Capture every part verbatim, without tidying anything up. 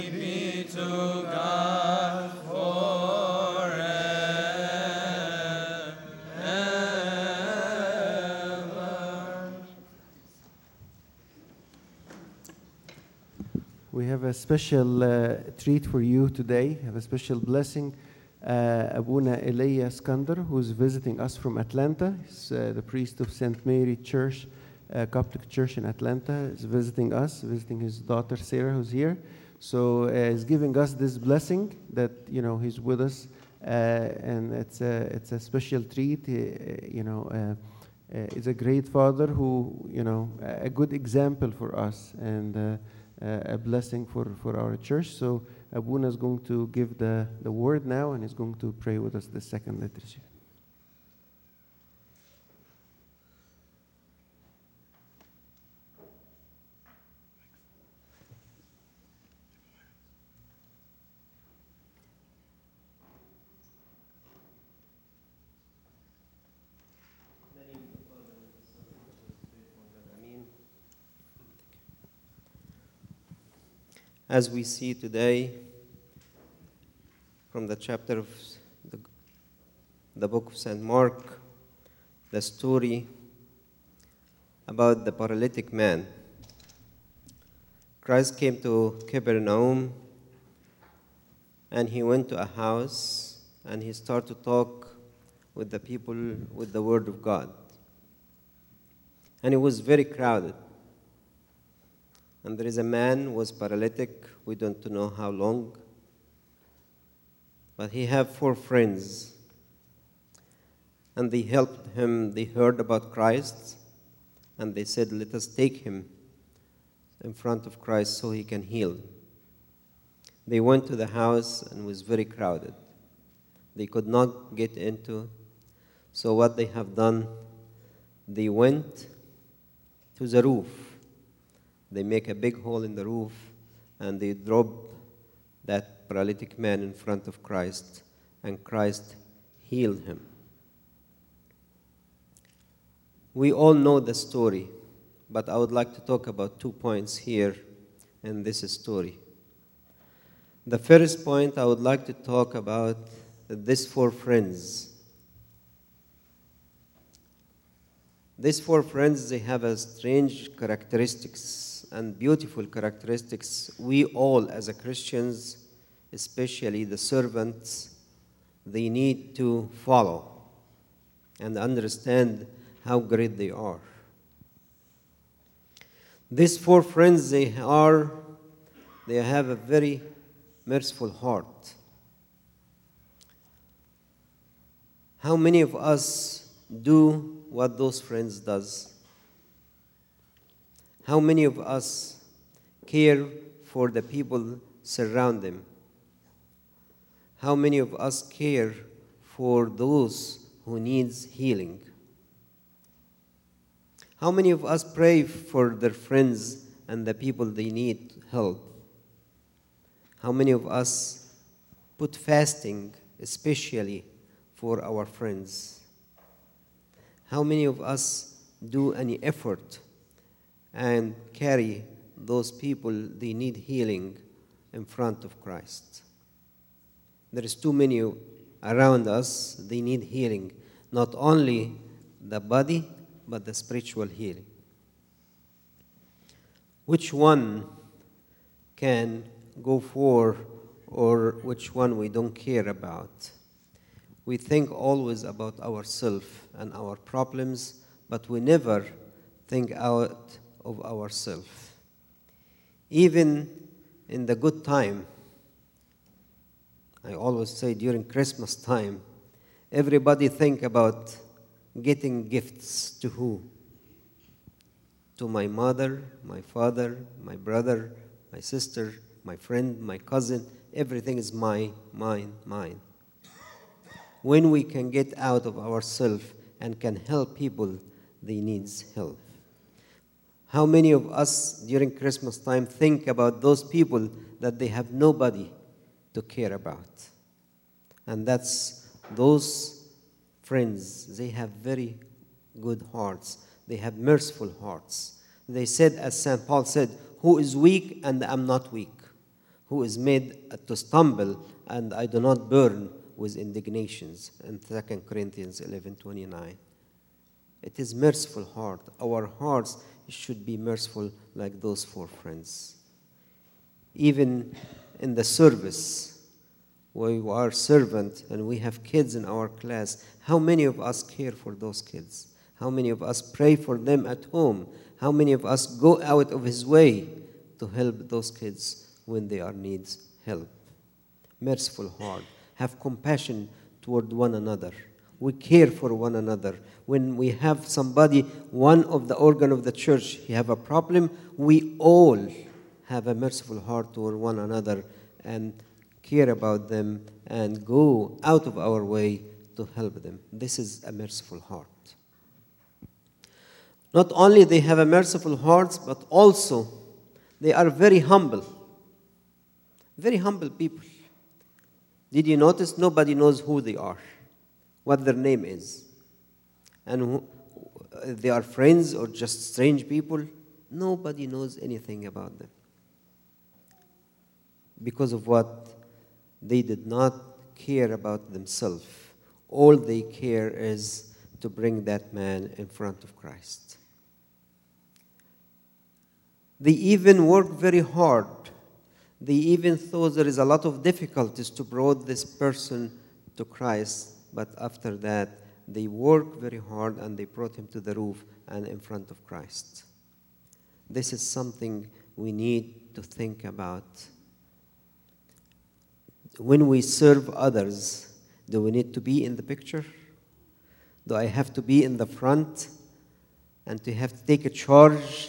be to God forever. We have a special uh, treat for you today. We have a special blessing. Uh, Abuna Elia Skander, who's visiting us from Atlanta. He's uh, the priest of Saint Mary Church, uh, Coptic Church in Atlanta. Is visiting us, visiting his daughter Sarah, who's here. So uh, he's giving us this blessing that you know he's with us, uh, and it's a it's a special treat. Uh, you know, uh, uh, he's a great father who you know a good example for us and. Uh, Uh, a blessing for, for our church. So Abuna is going to give the, the word now, and he's going to pray with us the second liturgy. As we see today from the chapter of the, the book of Saint Mark, the story about the paralytic man. Christ came to Capernaum, and he went to a house, and he started to talk with the people with the word of God. And it was very crowded. And there is a man who was paralytic. We don't know how long. But he had four friends. And they helped him. They heard about Christ. And they said, let us take him in front of Christ so he can heal. They went to the house, and it was very crowded. They could not get into. So what they have done, they went to the roof. They make a big hole in the roof, and they drop that paralytic man in front of Christ, and Christ healed him. We all know the story, but I would like to talk about two points here in this story. The first point I would like to talk about these four friends. These four friends, they have a strange characteristics and beautiful characteristics. We all, as a Christians, especially the servants, they need to follow and understand how great they are. These four friends, they are, they have a very merciful heart. How many of us do what those friends does? How many of us care for the people surround them? How many of us care for those who needs healing? How many of us pray for their friends and the people they need help? How many of us put fasting especially for our friends? How many of us do any effort and carry those people they need healing in front of Christ? There is too many around us, they need healing, not only the body, but the spiritual healing. Which one can go for, or which one we don't care about? We think always about ourselves and our problems, but we never think out of ourselves. Even in the good time, I always say during Christmas time, everybody think about getting gifts to who? To my mother, my father, my brother, my sister, my friend, my cousin. Everything is mine, mine, mine. When we can get out of ourselves and can help people, they need help. How many of us during Christmas time think about those people that they have nobody to care about? And that's those friends. They have very good hearts. They have merciful hearts. They said, as Saint Paul said, who is weak and I'm not weak? who is made to stumble, and I do not burn with indignations. In Second Corinthians eleven twenty-nine. It is merciful heart. Our hearts should be merciful like those four friends. Even in the service, where we are servant and we have kids in our class, how many of us care for those kids? How many of us pray for them at home? How many of us go out of his way to help those kids when they are needs help? Merciful heart. Have compassion toward one another. We care for one another. When we have somebody, one of the organ of the church, he have a problem, we all have a merciful heart toward one another and care about them and go out of our way to help them. This is a merciful heart. Not only they have a merciful heart, but also they are very humble. Very humble people. Did you notice nobody knows who they are, what their name is, and who, they are friends or just strange people? Nobody knows anything about them. Because of what? They did not care about themselves. All they care is to bring that man in front of Christ. They even work very hard. They even thought there is a lot of difficulties to bring this person to Christ, but after that, they worked very hard and they brought him to the roof and in front of Christ. This is something we need to think about. When we serve others, do we need to be in the picture? Do I have to be in the front and to have to take a charge?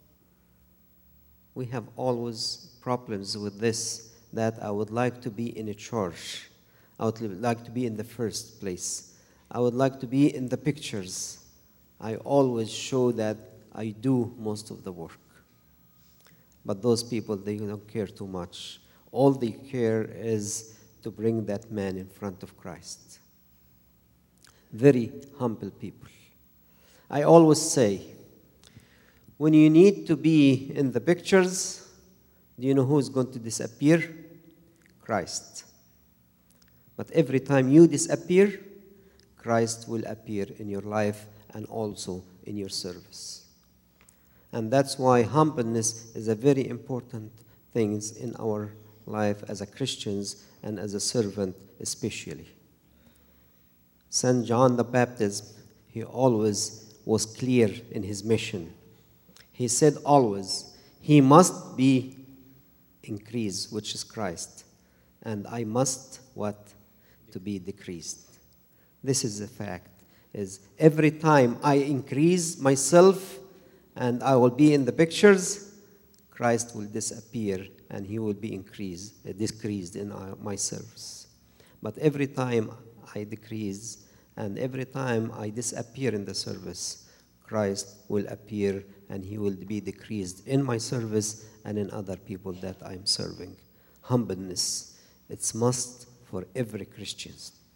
We have always problems with this, that I would like to be in a charge. I would like to be in the first place. I would like to be in the pictures. I always show that I do most of the work. But those people, they don't care too much. All they care is to bring that man in front of Christ. Very humble people. I always say, when you need to be in the pictures, do you know who is going to disappear? Christ. But every time you disappear, Christ will appear in your life and also in your service. And that's why humbleness is a very important thing in our life as a Christians and as a servant especially. Saint John the Baptist, he always was clear in his mission. He said always, he must be increased, which is Christ, and I must, what? To be decreased. This is the fact, is every time I increase myself and I will be in the pictures, Christ will disappear and he will be increased, uh, decreased in uh, my service. But every time I decrease and every time I disappear in the service, Christ will appear and he will be decreased in my service and in other people that I'm serving. Humbleness, it's must for every Christian.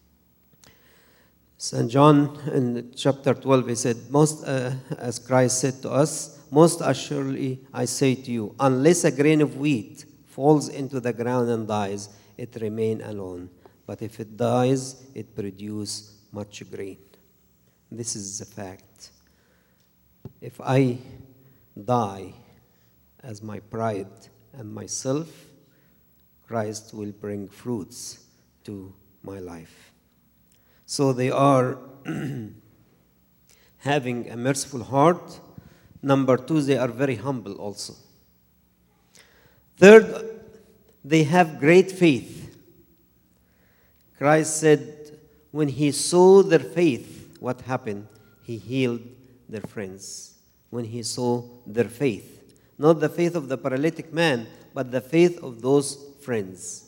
Saint John in chapter twelve, he said, most, uh, as Christ said to us, most assuredly I say to you, unless a grain of wheat falls into the ground and dies, it remains alone. But if it dies, it produces much grain. This is the fact. If I die as my pride and myself, Christ will bring fruits to my life. So they are having a merciful heart. Number two, they are very humble also. Third, they have great faith. Christ said, when he saw their faith, what happened? He healed their friends. When he saw their faith. Not the faith of the paralytic man, but the faith of those friends.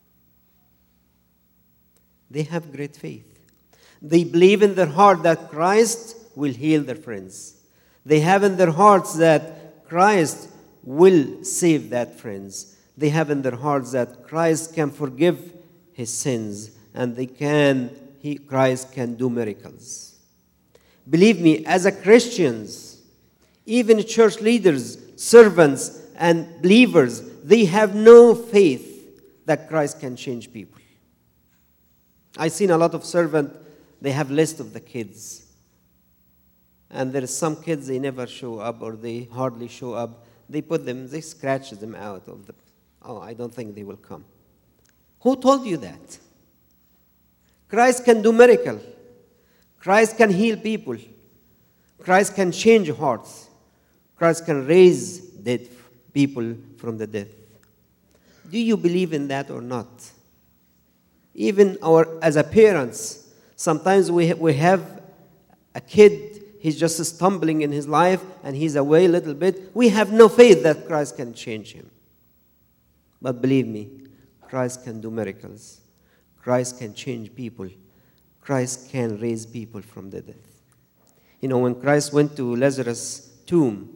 They have great faith. They believe in their heart that Christ will heal their friends. They have in their hearts that Christ will save that friends. They have in their hearts that Christ can forgive his sins and they can, he, Christ can do miracles. Believe me, as a Christians, even church leaders, servants, and believers, they have no faith that Christ can change people. I've seen a lot of servants, they have list of the kids. And there are some kids, they never show up or they hardly show up. They put them, they scratch them out of the, oh, I don't think they will come. Who told you that? Christ can do miracle. Christ can heal people. Christ can change hearts. Christ can raise dead people from the dead. Do you believe in that or not? Even our, as a parents, sometimes we, ha- we have a kid, he's just stumbling in his life and he's away a little bit. We have no faith that Christ can change him. But believe me, Christ can do miracles. Christ can change people. Christ can raise people from the dead. You know, when Christ went to Lazarus' tomb,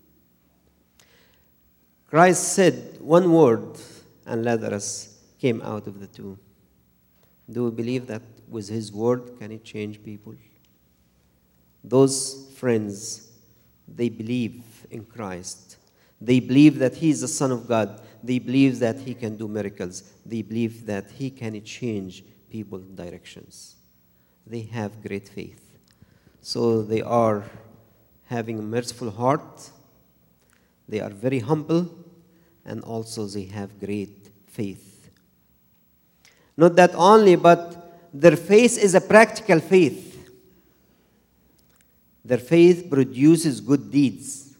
Christ said one word and Lazarus came out of the tomb. Do we believe that with his word can he change people? Those friends, they believe in Christ. They believe that he is the Son of God. They believe that he can do miracles. They believe that he can change people's directions. They have great faith. So they are having a merciful heart. They are very humble. And also they have great faith. Not that only, but their faith is a practical faith. Their faith produces good deeds.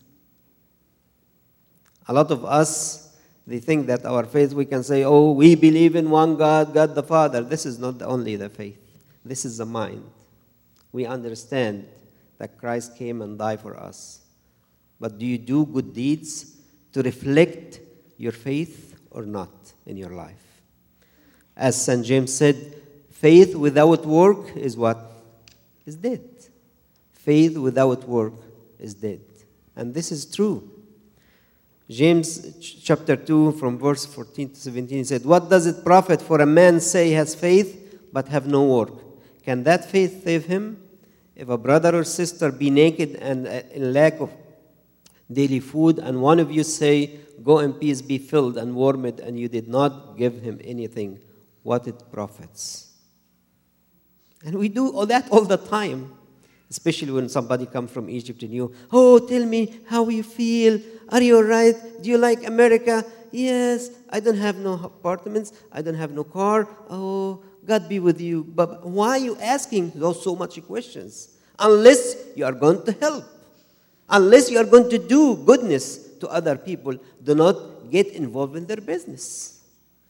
A lot of us, they think that our faith, we can say, oh, we believe in one God, God the Father. This is not only the faith. This is the mind. We understand that Christ came and died for us. But do you do good deeds to reflect your faith or not in your life? As Saint James said, faith without work is what? Is dead. Faith without work is dead. And this is true. James chapter two from verse fourteen to seventeen said, what does it profit for a man say he has faith but have no work? Can that faith save him? If a brother or sister be naked and in lack of daily food, and one of you say, go in peace, be filled and warmed, and you did not give him anything, what it profits? And we do all that all the time, especially when somebody comes from Egypt and you, oh, tell me how you feel. Are you all right? Do you like America? Yes, I don't have no apartments. I don't have no car. Oh, God be with you. But why are you asking those so much questions? Unless you are going to help. Unless you are going to do goodness to other people, do not get involved in their business.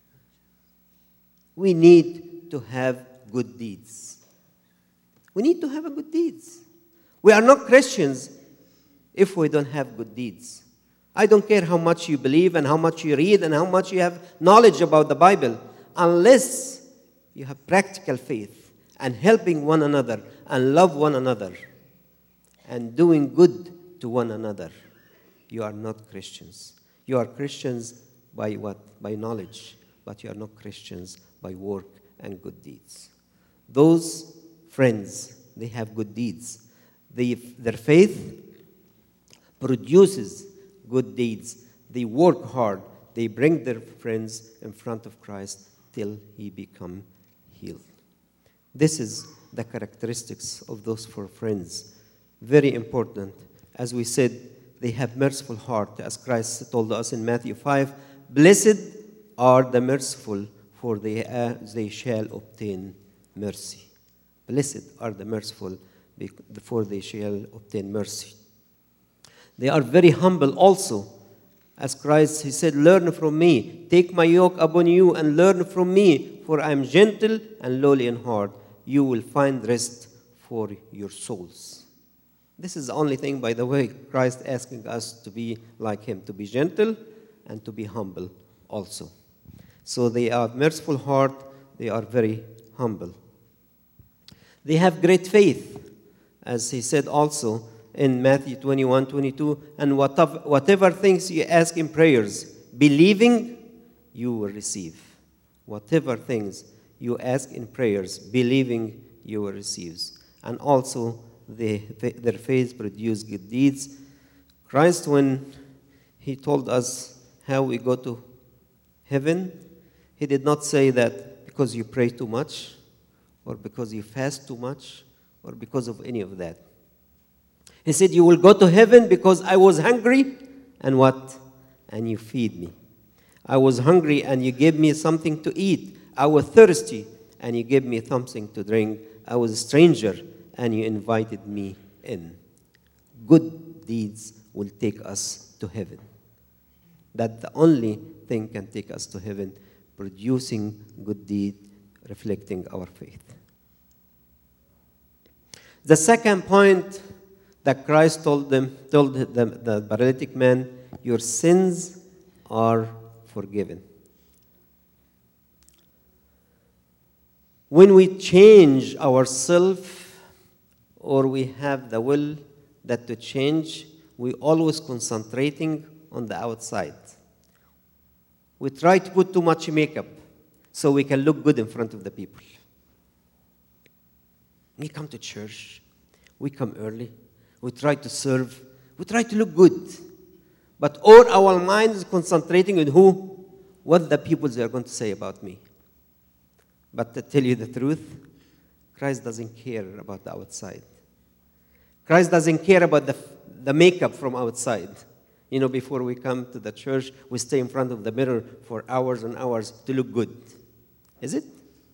We need to have good deeds. We need to have a good deeds. We are not Christians if we don't have good deeds. I don't care how much you believe and how much you read and how much you have knowledge about the Bible. Unless you have practical faith and helping one another and love one another and doing good to one another, you are not Christians. You are Christians by what? By knowledge. But you are not Christians by work and good deeds. Those friends, they have good deeds. They, their faith produces good deeds. They work hard. They bring their friends in front of Christ till he become healed. This is the characteristics of those four friends. Very important. As we said, they have merciful heart. As Christ told us in Matthew five, blessed are the merciful, for they, uh, they shall obtain mercy. Blessed are the merciful, for they shall obtain mercy. They are very humble also. As Christ, he said, learn from me. Take my yoke upon you and learn from me, for I am gentle and lowly in heart. You will find rest for your souls. This is the only thing, by the way, Christ asking us to be like him, to be gentle and to be humble also. So they are merciful heart. They are very humble. They have great faith, as he said also in Matthew twenty-one, twenty-two, and whatever, whatever things you ask in prayers, believing, you will receive. Whatever things you ask in prayers, believing, you will receive. And also, they, their faith produces good deeds. Christ, when he told us how we go to heaven, he did not say that because you pray too much, or because you fast too much, or because of any of that. He said, you will go to heaven because I was hungry, and what? And you feed me. I was hungry, and you gave me something to eat. I was thirsty, and you gave me something to drink. I was a stranger, and you invited me in. Good deeds will take us to heaven. That's the only thing can take us to heaven, producing good deed, reflecting our faith. The second point that Christ told them, told the, the paralytic man, your sins are forgiven. When we change ourselves, or we have the will that to change, we always concentrating on the outside. We try to put too much makeup so we can look good in front of the people. We come to church, we come early, we try to serve, we try to look good. But all our mind is concentrating on who, what the people are going to say about me. But to tell you the truth, Christ doesn't care about the outside. Christ doesn't care about the, the makeup from outside. You know, before we come to the church, we stay in front of the mirror for hours and hours to look good. Is it?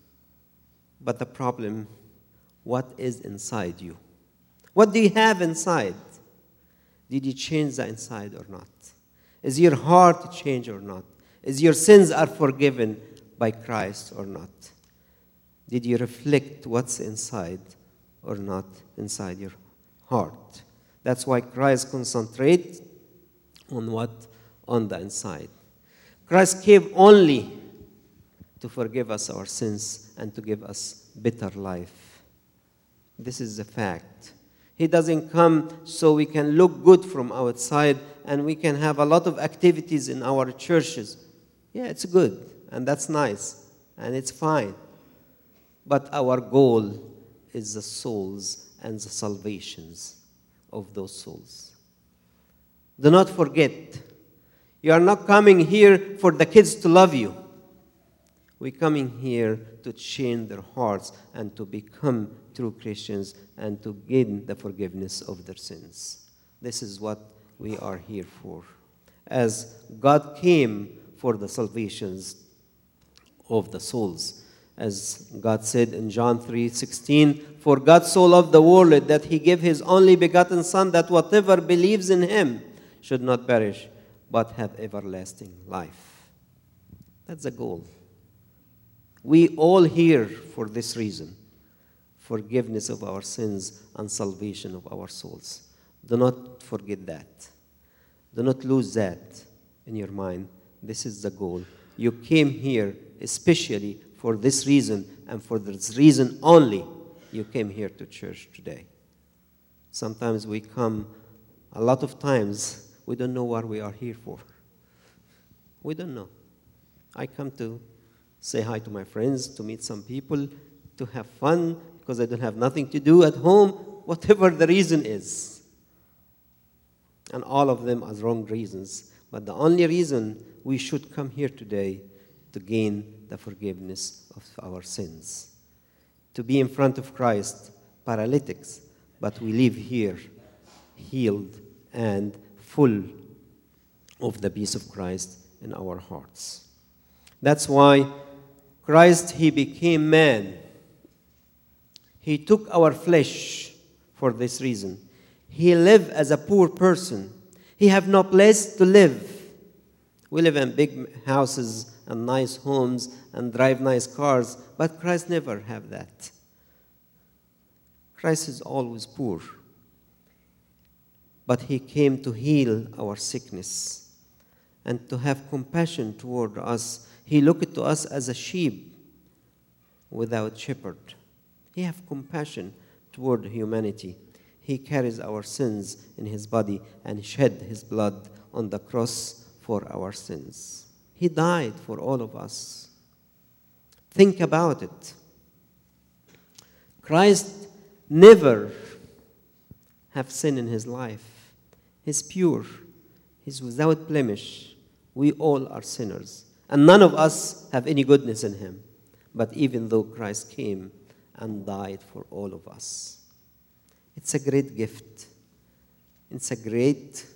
But the problem, what is inside you? What do you have inside? Did you change the inside or not? Is your heart changed or not? Is your sins are forgiven by Christ or not? Did you reflect what's inside or not inside your heart? That's why Christ concentrates on what? On the inside. Christ came only to forgive us our sins and to give us better life. This is the fact. He doesn't come so we can look good from outside and we can have a lot of activities in our churches. Yeah, it's good and that's nice and it's fine. But our goal is the souls and the salvations of those souls. Do not forget, you are not coming here for the kids to love you. We're coming here to change their hearts and to become true Christians and to gain the forgiveness of their sins. This is what we are here for. As God came for the salvations of the souls. As God said in John three sixteen, for God so loved the world that he gave his only begotten Son, that whatever believes in him should not perish, but have everlasting life. That's the goal. We all here for this reason, forgiveness of our sins and salvation of our souls. Do not forget that. Do not lose that in your mind. This is the goal. You came here especially for this reason, and for this reason only, you came here to church today. Sometimes we come, a lot of times, we don't know what we are here for. We don't know. I come to say hi to my friends, to meet some people, to have fun, because I don't have nothing to do at home, whatever the reason is. And all of them are wrong reasons. But the only reason we should come here today to gain the forgiveness of our sins. To be in front of Christ, paralytics, but we live here healed and full of the peace of Christ in our hearts. That's why Christ, he became man. He took our flesh for this reason. He lived as a poor person. He have no place to live. We live in big houses and nice homes and drive nice cars, but Christ never have that. Christ is always poor. But he came to heal our sickness and to have compassion toward us. He looked to us as a sheep without shepherd. He have compassion toward humanity. He carries our sins in his body and shed his blood on the cross for our sins. He died for all of us. Think about it. Christ never have sin in his life. He's pure. He's without blemish. We all are sinners. And none of us have any goodness in him. But even though Christ came and died for all of us, it's a great gift. It's a great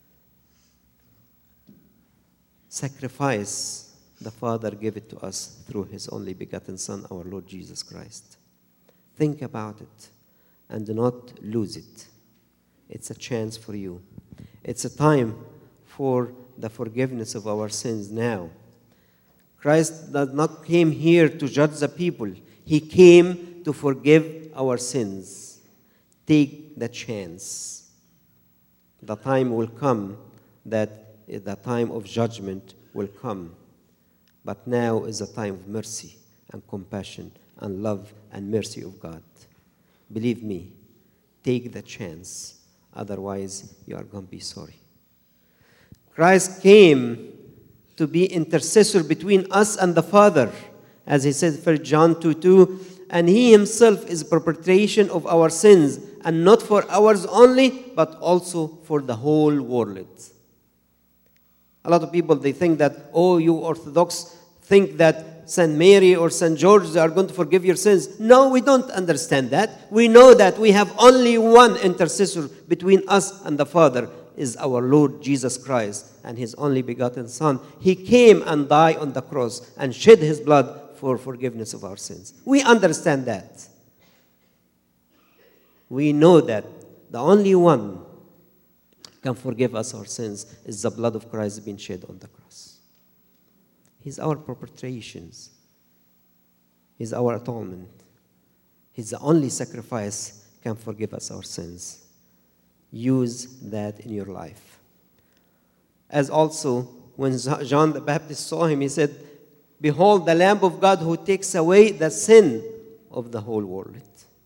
sacrifice. The Father gave it to us through his only begotten Son, our Lord Jesus Christ. Think about it and do not lose it. It's a chance for you. It's a time for the forgiveness of our sins now. Christ did not came here to judge the people. He came to forgive our sins. Take the chance. The time will come that the time of judgment will come. But now is a time of mercy and compassion and love and mercy of God. Believe me, take the chance. Otherwise, you are going to be sorry. Christ came to be intercessor between us and the Father. As he says, First John two two, and he himself is propitiation of our sins, and not for ours only, but also for the whole world. A lot of people, they think that, oh, you Orthodox think that Saint Mary or Saint George are going to forgive your sins. No, we don't understand that. We know that we have only one intercessor between us and the Father, is our Lord Jesus Christ and his only begotten Son. He came and died on the cross and shed his blood for forgiveness of our sins. We understand that. We know that the only one can forgive us our sins is the blood of Christ being shed on the cross. He's our propitiations. He's our atonement. He's the only sacrifice can forgive us our sins. Use that in your life. As also, when John the Baptist saw him, he said, behold, the Lamb of God who takes away the sin of the whole world.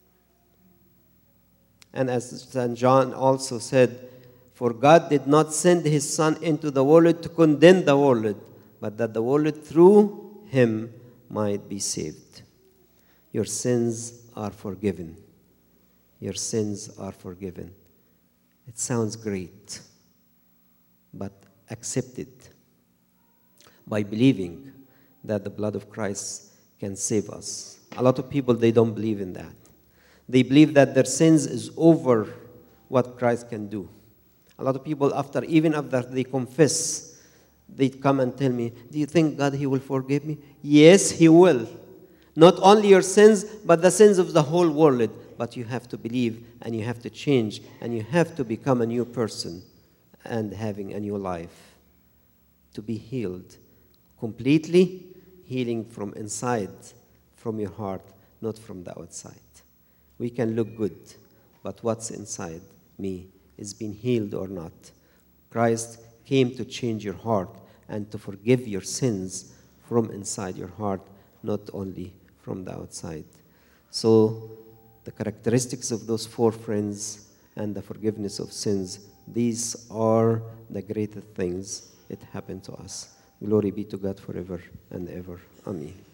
And as Saint John also said, for God did not send his Son into the world to condemn the world, but that the world through him might be saved. Your sins are forgiven. Your sins are forgiven. It sounds great, but accept it by believing that the blood of Christ can save us. A lot of people, they don't believe in that. They believe that their sins is over what Christ can do. A lot of people, after even after they confess, they come and tell me, do you think God, he will forgive me? Yes, he will. Not only your sins, but the sins of the whole world. But you have to believe, and you have to change, and you have to become a new person and having a new life. To be healed. Completely healing from inside, from your heart, not from the outside. We can look good, but what's inside me is being healed or not. Christ came to change your heart and to forgive your sins from inside your heart, not only from the outside. So the characteristics of those four friends and the forgiveness of sins, these are the greatest things that happen to us. Glory be to God forever and ever. Amen.